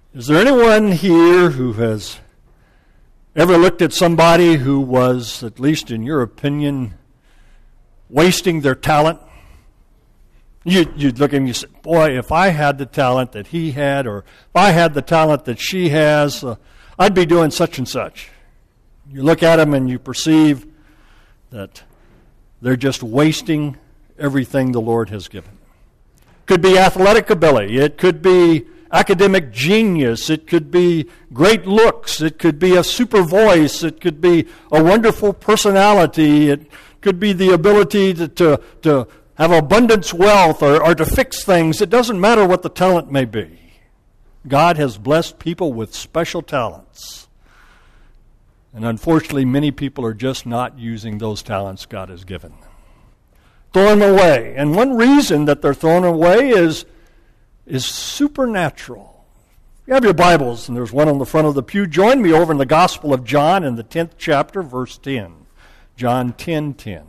Is there anyone here who has ever looked at somebody who was, at least in your opinion, wasting their talent? You'd look at him and you say, boy, if I had the talent that he had, or if I had the talent that she has, I'd be doing such and such. You look at them and you perceive that they're just wasting everything the Lord has given them. It could be athletic ability. It could be academic genius. It could be great looks. It could be a super voice. It could be a wonderful personality. It could be the ability to have abundance wealth or to fix things. It doesn't matter what the talent may be. God has blessed people with special talents. And unfortunately, many people are just not using those talents God has given them. Throwing them away. And one reason that they're thrown away is supernatural. You have your Bibles, and there's one on the front of the pew. Join me over in the Gospel of John in the 10th chapter, verse 10. John 10:10.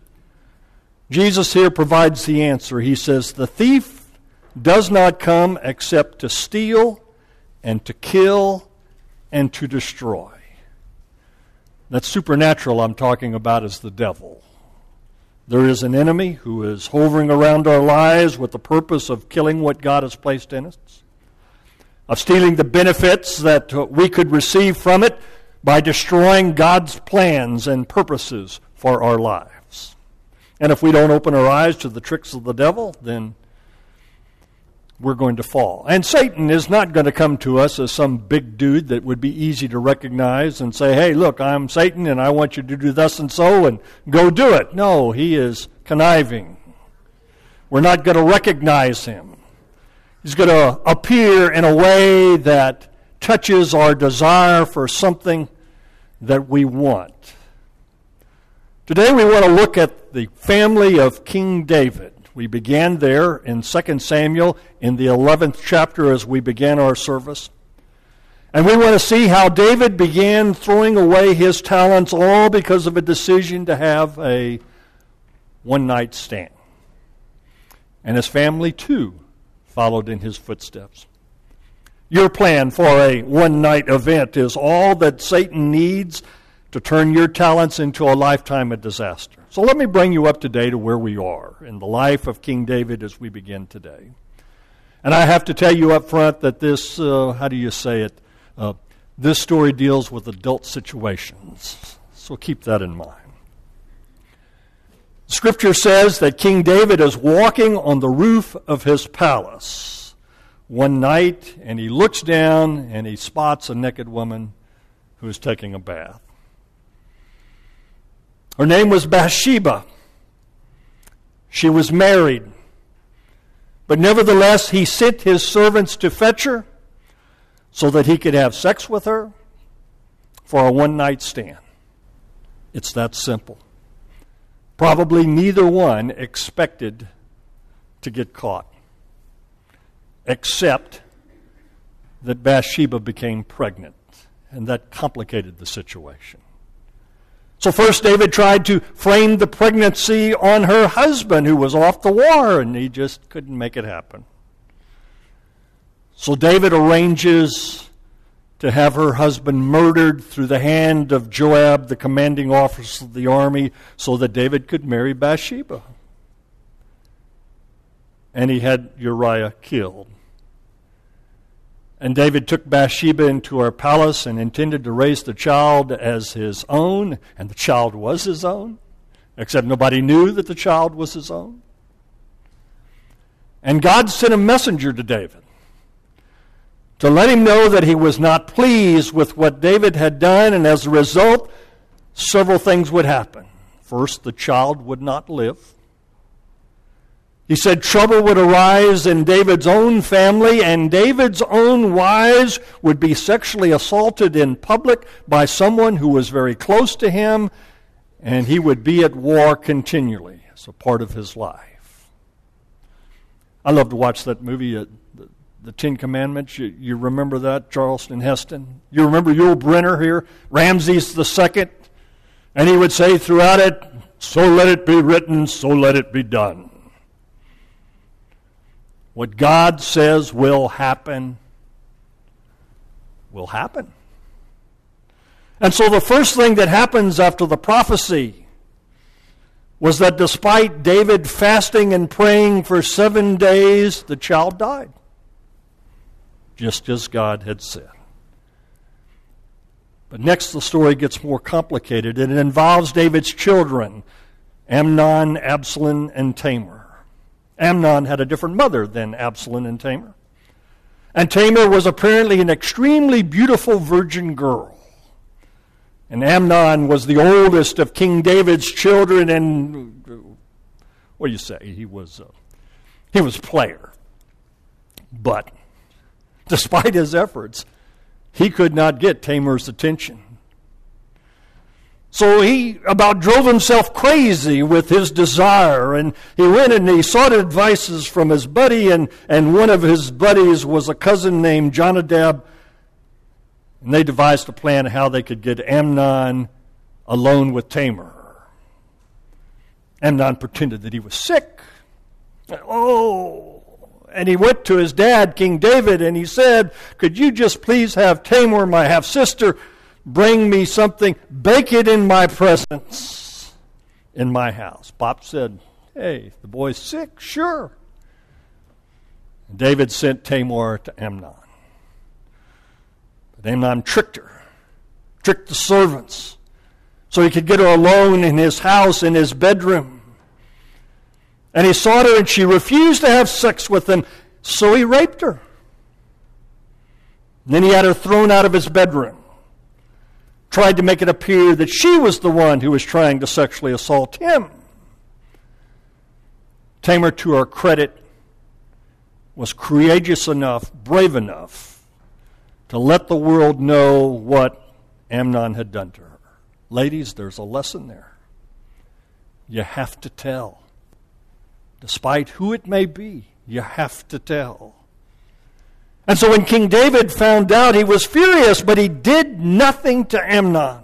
Jesus here provides the answer. He says, "The thief does not come except to steal and to kill and to destroy." That supernatural I'm talking about is the devil. There is an enemy who is hovering around our lives with the purpose of killing what God has placed in us, of stealing the benefits that we could receive from it by destroying God's plans and purposes for our lives. And if we don't open our eyes to the tricks of the devil, then we're going to fall. And Satan is not going to come to us as some big dude that would be easy to recognize and say, hey, look, I'm Satan and I want you to do thus and so and go do it. No, he is conniving. We're not going to recognize him. He's going to appear in a way that touches our desire for something that we want. Today we want to look at the family of King David. We began there in 2 Samuel in the 11th chapter as we began our service. And we want to see how David began throwing away his talents all because of a decision to have a one-night stand. And his family, too, followed in his footsteps. Your plan for a one-night event is all that Satan needs to turn your talents into a lifetime of disaster. So let me bring you up to date to where we are in the life of King David as we begin today. And I have to tell you up front that this, this story deals with adult situations. So keep that in mind. Scripture says that King David is walking on the roof of his palace one night, and he looks down and he spots a naked woman who is taking a bath. Her name was Bathsheba. She was married. But nevertheless, he sent his servants to fetch her so that he could have sex with her for a one-night stand. It's that simple. Probably neither one expected to get caught, except that Bathsheba became pregnant, and that complicated the situation. So first David tried to frame the pregnancy on her husband who was off the war, and he just couldn't make it happen. So David arranges to have her husband murdered through the hand of Joab, the commanding officer of the army, so that David could marry Bathsheba. And he had Uriah killed. And David took Bathsheba into her palace and intended to raise the child as his own, and the child was his own, except nobody knew that the child was his own. And God sent a messenger to David to let him know that he was not pleased with what David had done, and as a result, several things would happen. First, the child would not live. He said trouble would arise in David's own family, and David's own wives would be sexually assaulted in public by someone who was very close to him, and he would be at war continually as a part of his life. I love to watch that movie, The Ten Commandments. You remember that, Charleston Heston? You remember Yul Brynner here, Ramses II? And he would say throughout it, "So let it be written, so let it be done." What God says will happen will happen. And so the first thing that happens after the prophecy was that despite David fasting and praying for 7 days, the child died, just as God had said. But next the story gets more complicated, and it involves David's children, Amnon, Absalom, and Tamar. Amnon had a different mother than Absalom and Tamar. And Tamar was apparently an extremely beautiful virgin girl. And Amnon was the oldest of King David's children, and what do you say? He was a player. But despite his efforts, he could not get Tamar's attention. So he about drove himself crazy with his desire, and he went and he sought advices from his buddy, and one of his buddies was a cousin named Jonadab, and they devised a plan how they could get Amnon alone with Tamar. Amnon pretended that he was sick. And he went to his dad, King David, and he said, "Could you just please have Tamar, my half-sister, bring me something, bake it in my presence in my house?" Pop said, "Hey, the boy's sick, sure." And David sent Tamar to Amnon. But Amnon tricked her, tricked the servants, so he could get her alone in his house, in his bedroom. And he sought her, and she refused to have sex with him, so he raped her. And then he had her thrown out of his bedroom, tried to make it appear that she was the one who was trying to sexually assault him. Tamar, to her credit, was courageous enough, brave enough, to let the world know what Amnon had done to her. Ladies, there's a lesson there. You have to tell. Despite who it may be, you have to tell. And so when King David found out, he was furious, but he did nothing to Amnon.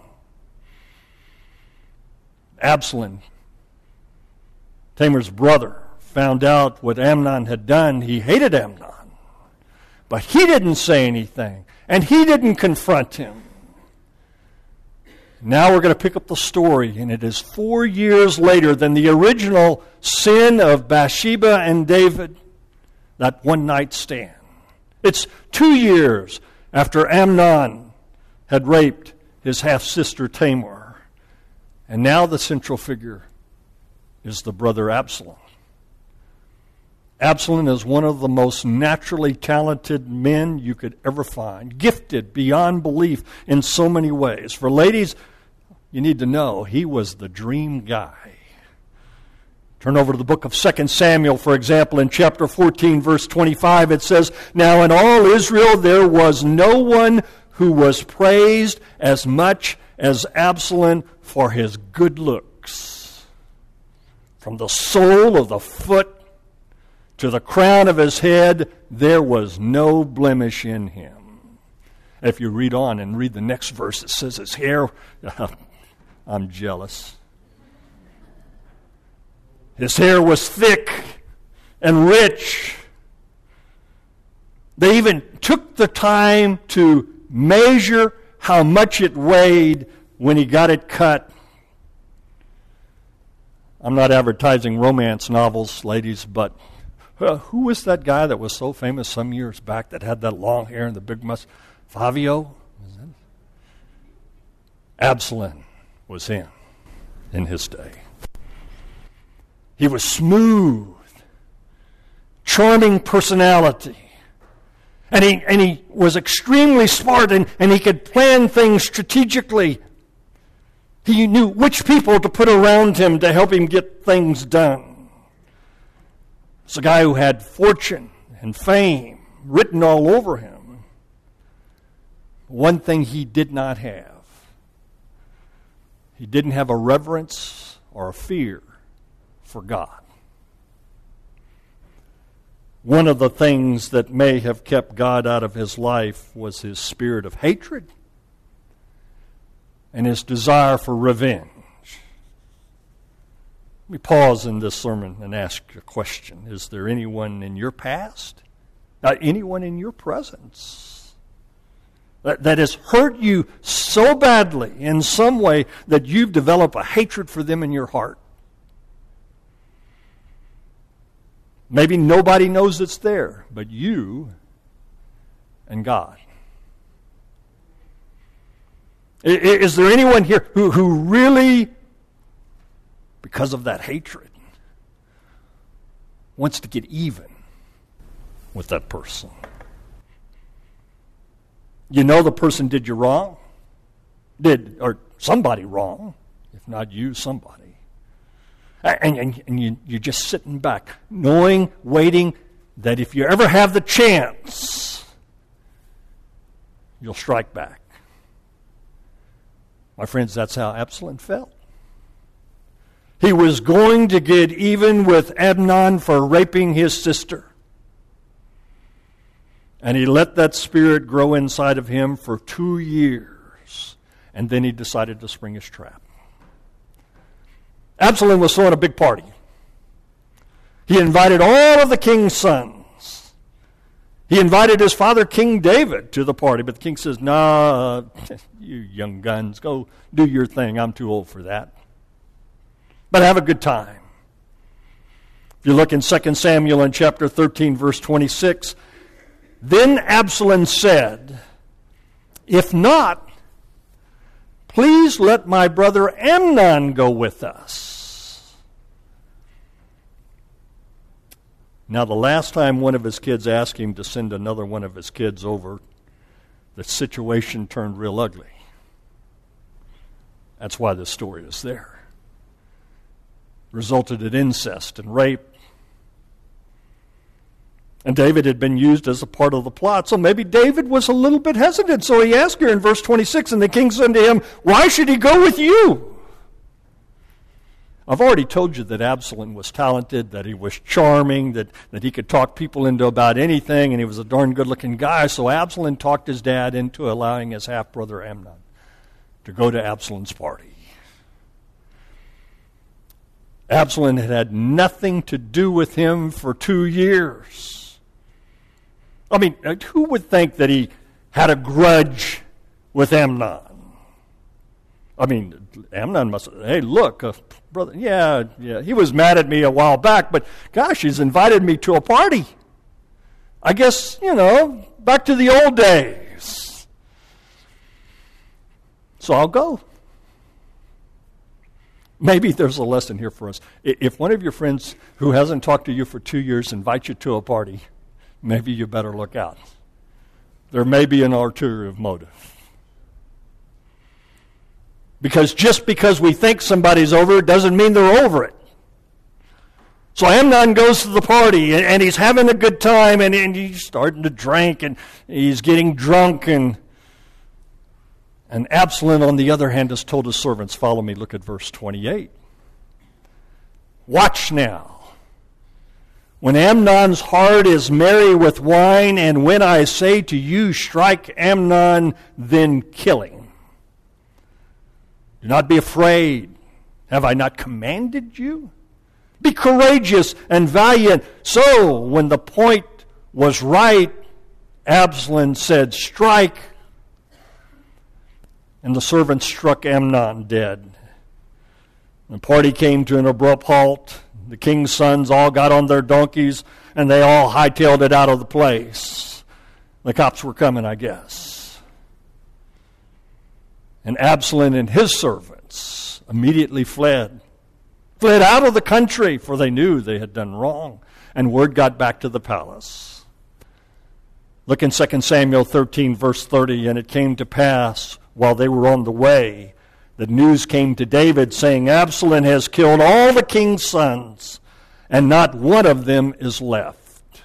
Absalom, Tamar's brother, found out what Amnon had done. He hated Amnon, but he didn't say anything, and he didn't confront him. Now we're going to pick up the story, and it is 4 years later than the original sin of Bathsheba and David, that one-night stand. It's 2 years after Amnon had raped his half-sister Tamar, and now the central figure is the brother Absalom. Absalom is one of the most naturally talented men you could ever find, gifted beyond belief in so many ways. For ladies, you need to know he was the dream guy. Turn over to the book of 2 Samuel, for example, in chapter 14, verse 25, it says, "Now in all Israel there was no one who was praised as much as Absalom for his good looks. From the sole of the foot to the crown of his head, there was no blemish in him." If you read on and read the next verse, it says his hair, I'm jealous. His hair was thick and rich. They even took the time to measure how much it weighed when he got it cut. I'm not advertising romance novels, ladies, but who was that guy that was so famous some years back that had that long hair and the big mustache? Fabio? Absalom was him in his day. He was smooth, charming personality. And he was extremely smart, and he could plan things strategically. He knew which people to put around him to help him get things done. It's a guy who had fortune and fame written all over him. One thing he did not have. He didn't have a reverence or a fear for God. One of the things that may have kept God out of his life was his spirit of hatred and his desire for revenge. Let me pause in this sermon and ask a question. Is there anyone in your past, anyone in your presence, that has hurt you so badly in some way that you've developed a hatred for them in your heart. Maybe nobody knows it's there, but you and God. Is there anyone here who really, because of that hatred, wants to get even with that person? You know the person did you wrong, or somebody wrong, if not you, somebody. And you're just sitting back, knowing, waiting, that if you ever have the chance, you'll strike back. My friends, that's how Absalom felt. He was going to get even with Amnon for raping his sister. And he let that spirit grow inside of him for 2 years. And then he decided to spring his trap. Absalom was throwing a big party. He invited all of the king's sons. He invited his father, King David, to the party. But the king says, "Nah, you young guns, go do your thing. I'm too old for that. But have a good time." If you look in 2 Samuel in chapter 13, verse 26, then Absalom said, "If not, please let my brother Amnon go with us." Now, the last time one of his kids asked him to send another one of his kids over, the situation turned real ugly. That's why this story is there. Resulted in incest and rape. And David had been used as a part of the plot, so maybe David was a little bit hesitant. So he asked her in verse 26, and the king said to him, "Why should he go with you?" I've already told you that Absalom was talented, that he was charming, that he could talk people into about anything, and he was a darn good-looking guy. So Absalom talked his dad into allowing his half-brother Amnon to go to Absalom's party. Absalom had had nothing to do with him for 2 years. I mean, who would think that he had a grudge with Amnon? I mean, Amnon must have, "Hey, look, brother, yeah, he was mad at me a while back, but gosh, he's invited me to a party. I guess, back to the old days. So I'll go." Maybe there's a lesson here for us. If one of your friends who hasn't talked to you for 2 years invites you to a party, maybe you better look out. There may be an ulterior motive. Because just because we think somebody's over it doesn't mean they're over it. So Amnon goes to the party, and he's having a good time, and he's starting to drink, and he's getting drunk, and Absalom, on the other hand, has told his servants, follow me, look at verse 28. "Watch now. When Amnon's heart is merry with wine, and when I say to you, strike Amnon, then kill him. Do not be afraid. Have I not commanded you? Be courageous and valiant." So, when the point was right, Absalom said, "Strike." And the servants struck Amnon dead. The party came to an abrupt halt. The king's sons all got on their donkeys, and they all hightailed it out of the place. The cops were coming, I guess. And Absalom and his servants immediately fled out of the country, for they knew they had done wrong. And word got back to the palace. Look in 2 Samuel 13, verse 30, "And it came to pass, while they were on the way, the news came to David, saying, Absalom has killed all the king's sons, and not one of them is left."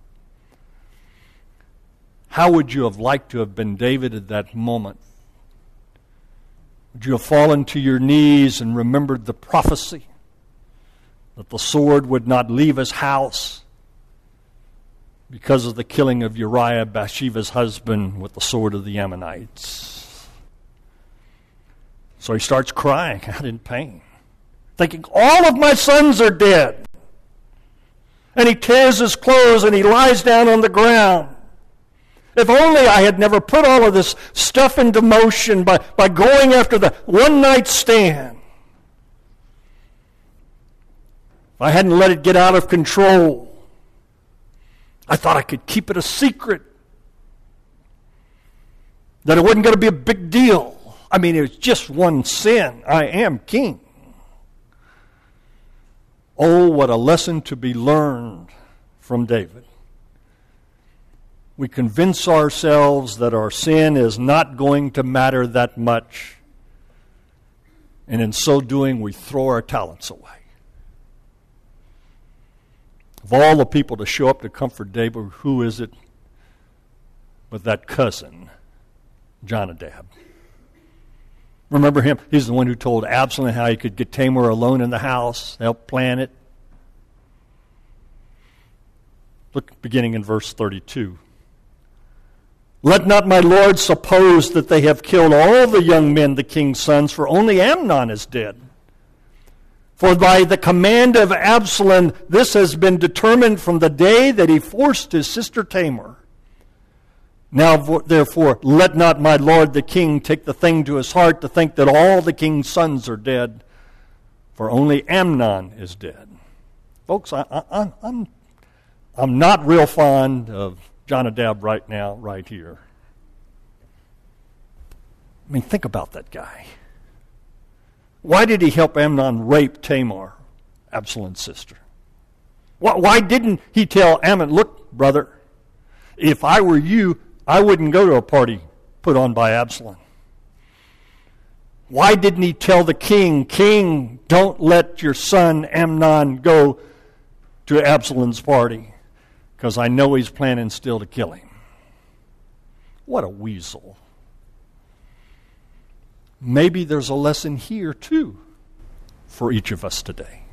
How would you have liked to have been David at that moment? Would you have fallen to your knees and remembered the prophecy that the sword would not leave his house because of the killing of Uriah, Bathsheba's husband, with the sword of the Ammonites? So he starts crying out in pain, thinking, all of my sons are dead. And he tears his clothes and he lies down on the ground. If only I had never put all of this stuff into motion by going after the one-night stand. If I hadn't let it get out of control. I thought I could keep it a secret. That it wasn't going to be a big deal. I mean, it was just one sin. I am king. Oh, what a lesson to be learned from David. We convince ourselves that our sin is not going to matter that much. And in so doing, we throw our talents away. Of all the people to show up to comfort David, who is it but that cousin, Jonadab? Remember him? He's the one who told Absalom how he could get Tamar alone in the house, help plan it. Look, beginning in verse 32. Let not my lord suppose that they have killed all the young men, the king's sons, for only Amnon is dead. For by the command of Absalom, this has been determined from the day that he forced his sister Tamar. Now, therefore, let not my lord the king take the thing to his heart to think that all the king's sons are dead, for only Amnon is dead. Folks, I'm not real fond of Jonadab right now, right here. I mean, think about that guy. Why did he help Amnon rape Tamar, Absalom's sister? Why didn't he tell Amnon, look, brother, if I were you, I wouldn't go to a party put on by Absalom? Why didn't he tell the king, King, don't let your son Amnon go to Absalom's party, because I know he's planning still to kill him? What a weasel. Maybe there's a lesson here, too, for each of us today.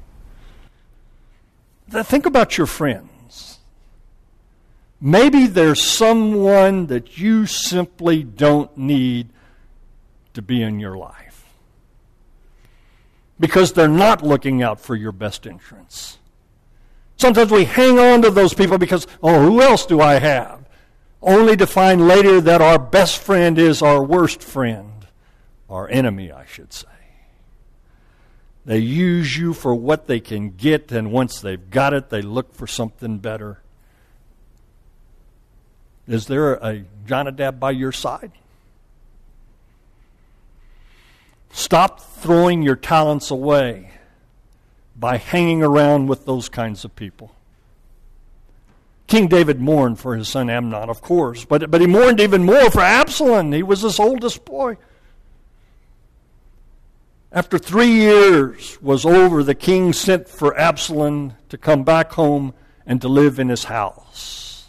Think about your friends. Maybe there's someone that you simply don't need to be in your life because they're not looking out for your best interests. Sometimes we hang on to those people because, oh, who else do I have? Only to find later that our best friend is our worst friend. Our enemy, I should say. They use you for what they can get, and once they've got it, they look for something better. Is there a Jonadab by your side? Stop throwing your talents away by hanging around with those kinds of people. King David mourned for his son Amnon, of course, but he mourned even more for Absalom. He was his oldest boy. After 3 years was over, the king sent for Absalom to come back home and to live in his house.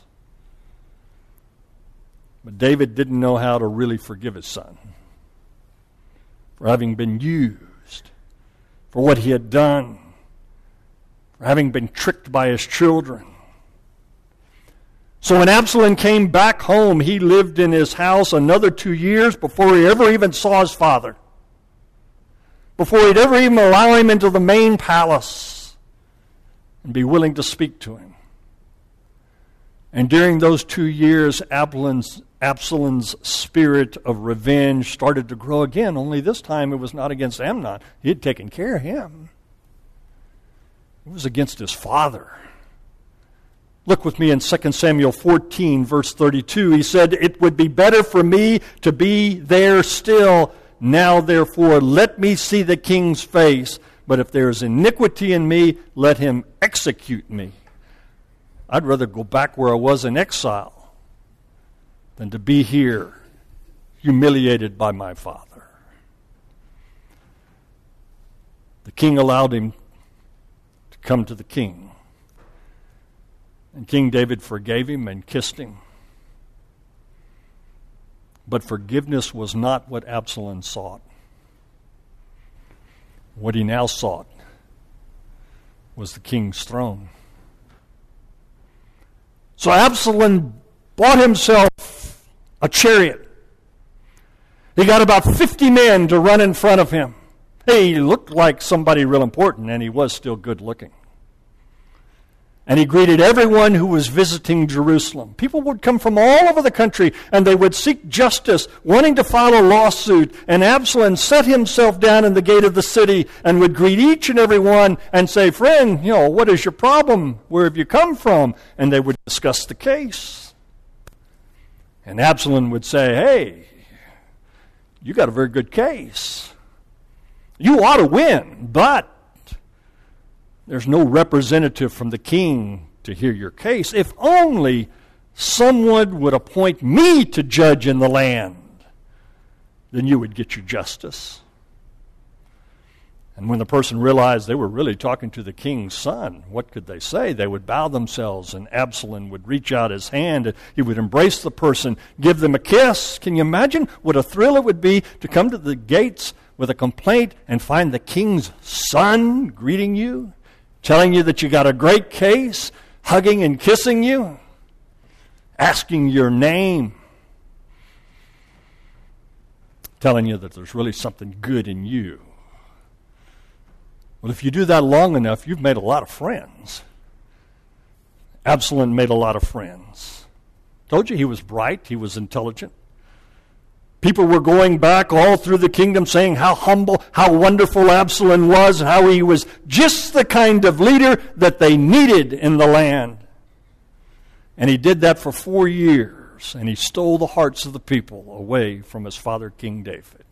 But David didn't know how to really forgive his son for having been used, for what he had done, for having been tricked by his children. So when Absalom came back home, he lived in his house another 2 years before he ever even saw his father, before he'd ever even allow him into the main palace and be willing to speak to him. And during those 2 years, Absalom's spirit of revenge started to grow again, only this time it was not against Amnon. He had taken care of him. It was against his father. Look with me in 2 Samuel 14, verse 32. He said, "It would be better for me to be there still. Now, therefore, let me see the king's face. But if there is iniquity in me, let him execute me." I'd rather go back where I was in exile than to be here humiliated by my father. The king allowed him to come to the king. And King David forgave him and kissed him. But forgiveness was not what Absalom sought. What he now sought was the king's throne. So Absalom bought himself a chariot. He got about 50 men to run in front of him. He looked like somebody real important, and he was still good looking. And he greeted everyone who was visiting Jerusalem. People would come from all over the country, and they would seek justice, wanting to file a lawsuit. And Absalom set himself down in the gate of the city and would greet each and every one and say, "Friend, what is your problem? Where have you come from?" And they would discuss the case. And Absalom would say, "Hey, you got a very good case. You ought to win, but there's no representative from the king to hear your case. If only someone would appoint me to judge in the land, then you would get your justice." And when the person realized they were really talking to the king's son, what could they say? They would bow themselves, and Absalom would reach out his hand, and he would embrace the person, give them a kiss. Can you imagine what a thrill it would be to come to the gates with a complaint and find the king's son greeting you, telling you that you got a great case, hugging and kissing you, asking your name, telling you that there's really something good in you? Well, if you do that long enough, you've made a lot of friends. Absalom made a lot of friends. Told you he was bright, he was intelligent. People were going back all through the kingdom saying how humble, how wonderful Absalom was, how he was just the kind of leader that they needed in the land. And he did that for 4 years, and he stole the hearts of the people away from his father, King David.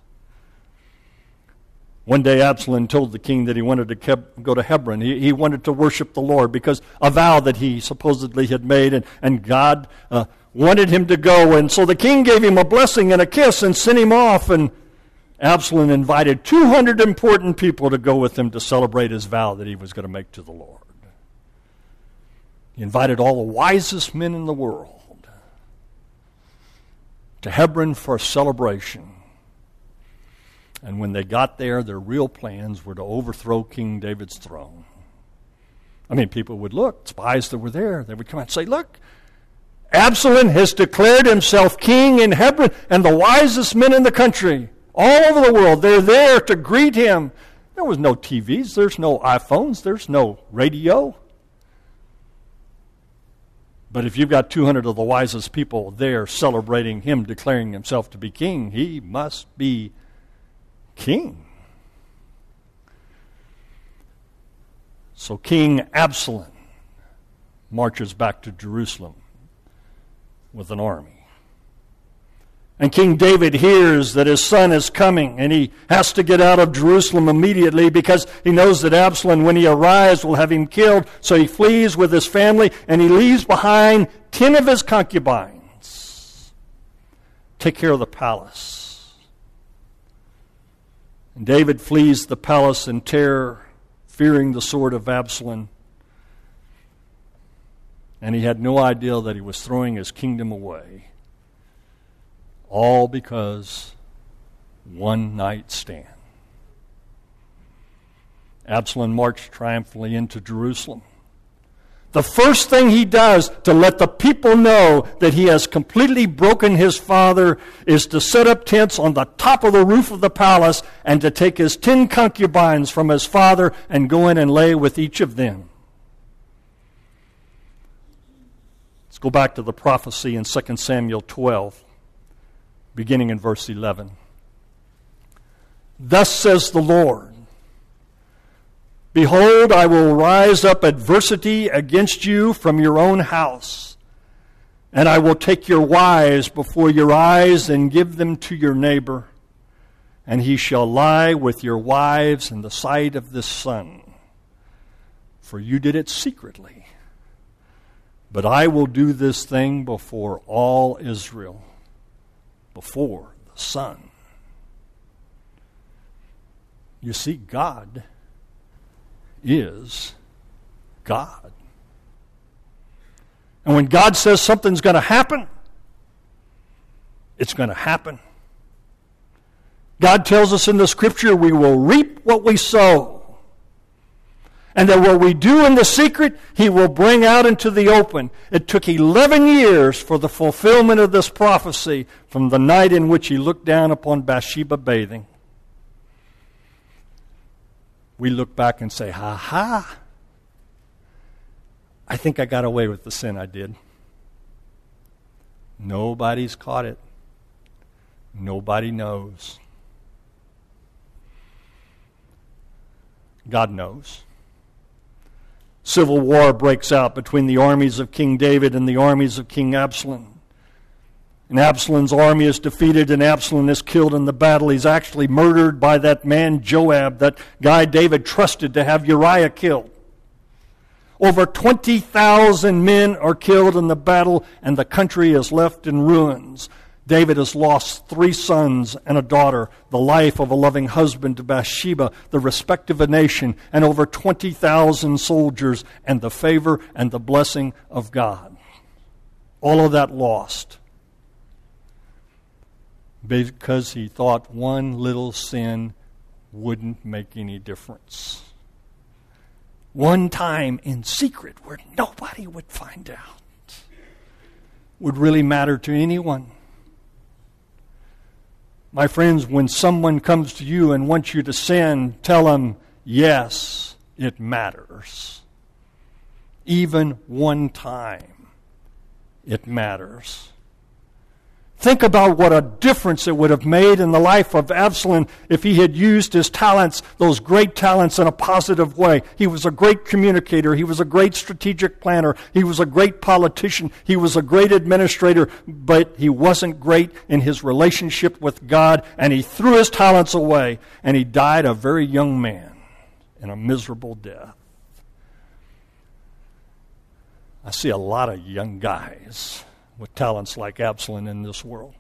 One day Absalom told the king that he wanted to go to Hebron. He wanted to worship the Lord because a vow that he supposedly had made, and God wanted him to go. And so the king gave him a blessing and a kiss and sent him off. And Absalom invited 200 important people to go with him to celebrate his vow that he was going to make to the Lord. He invited all the wisest men in the world to Hebron for a celebration. And when they got there, their real plans were to overthrow King David's throne. I mean, people would look, spies that were there, they would come out and say, "Look, Absalom has declared himself king in Hebron, and the wisest men in the country, all over the world, they're there to greet him." There was no TVs, there's no iPhones, there's no radio. But if you've got 200 of the wisest people there celebrating him declaring himself to be king, he must be king. So King Absalom marches back to Jerusalem with an army. And King David hears that his son is coming, and he has to get out of Jerusalem immediately because he knows that Absalom, when he arrives, will have him killed. So he flees with his family, and he leaves behind 10 of his concubines. Take care of the palace. And David flees the palace in terror, fearing the sword of Absalom. And he had no idea that he was throwing his kingdom away. All because one night stand. Absalom marched triumphantly into Jerusalem. The first thing he does to let the people know that he has completely broken his father is to set up tents on the top of the roof of the palace and to take his 10 concubines from his father and go in and lay with each of them. Let's go back to the prophecy in 2 Samuel 12, beginning in verse 11. "Thus says the Lord, Behold, I will rise up adversity against you from your own house, and I will take your wives before your eyes and give them to your neighbor, and he shall lie with your wives in the sight of the sun. For you did it secretly, but I will do this thing before all Israel, before the sun." You see, God is God. And when God says something's going to happen, it's going to happen. God tells us in the Scripture we will reap what we sow. And that what we do in the secret, He will bring out into the open. It took 11 years for the fulfillment of this prophecy from the night in which He looked down upon Bathsheba bathing. We look back and say, ha ha, I think I got away with the sin I did. Nobody's caught it. Nobody knows. God knows. Civil war breaks out between the armies of King David and the armies of King Absalom. And Absalom's army is defeated, and Absalom is killed in the battle. He's actually murdered by that man Joab, that guy David trusted to have Uriah killed. Over 20,000 men are killed in the battle, and the country is left in ruins. David has lost 3 sons and a daughter, the life of a loving husband to Bathsheba, the respect of a nation, and over 20,000 soldiers, and the favor and the blessing of God. All of that lost because he thought one little sin wouldn't make any difference. One time in secret where nobody would find out would really matter to anyone. My friends, when someone comes to you and wants you to sin, tell them, yes, it matters. Even one time, it matters. Think about what a difference it would have made in the life of Absalom if he had used his talents, those great talents, in a positive way. He was a great communicator. He was a great strategic planner. He was a great politician. He was a great administrator, but he wasn't great in his relationship with God, and he threw his talents away, and he died a very young man in a miserable death. I see a lot of young guys with talents like Absalom in this world.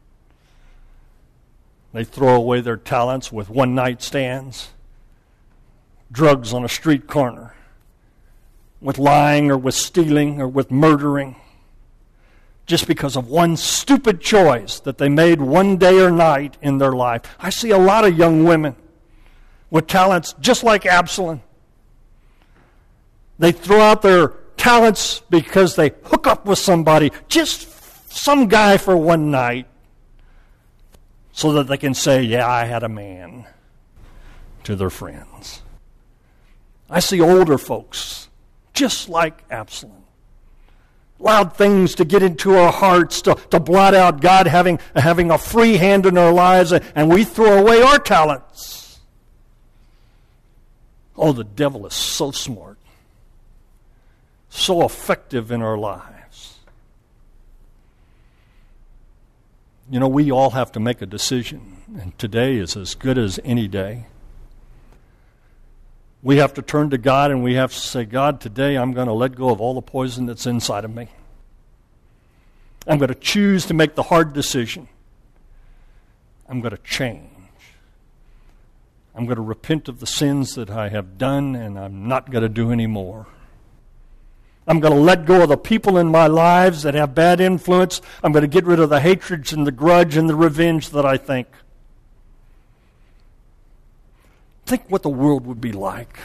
They throw away their talents with one-night stands, drugs on a street corner, with lying or with stealing or with murdering, just because of one stupid choice that they made one day or night in their life. I see a lot of young women with talents just like Absalom. They throw out their talents because they hook up with somebody, just some guy for one night, so that they can say, yeah, I had a man, to their friends. I see older folks just like Absalom. Allowed things to get into our hearts, to blot out God having a free hand in our lives, and we throw away our talents. Oh, the devil is so smart, so effective in our lives. You know, we all have to make a decision, and today is as good as any day. We have to turn to God and we have to say, God, today I'm going to let go of all the poison that's inside of me. I'm going to choose to make the hard decision. I'm going to change. I'm going to repent of the sins that I have done, and I'm not going to do any more. I'm going to let go of the people in my lives that have bad influence. I'm going to get rid of the hatreds and the grudge and the revenge that I think. Think what the world would be like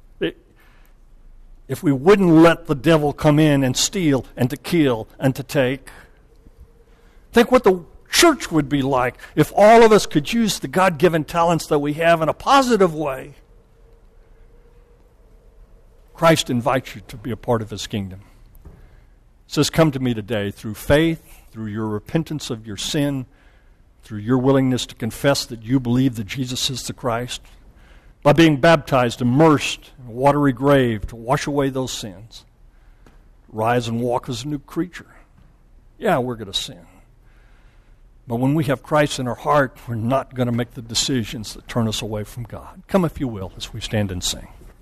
if we wouldn't let the devil come in and steal and to kill and to take. Think what the church would be like if all of us could use the God-given talents that we have in a positive way. Christ invites you to be a part of His kingdom. He says, come to me today through faith, through your repentance of your sin, through your willingness to confess that you believe that Jesus is the Christ, by being baptized, immersed in a watery grave to wash away those sins. Rise and walk as a new creature. Yeah, we're going to sin. But when we have Christ in our heart, we're not going to make the decisions that turn us away from God. Come, if you will, as we stand and sing.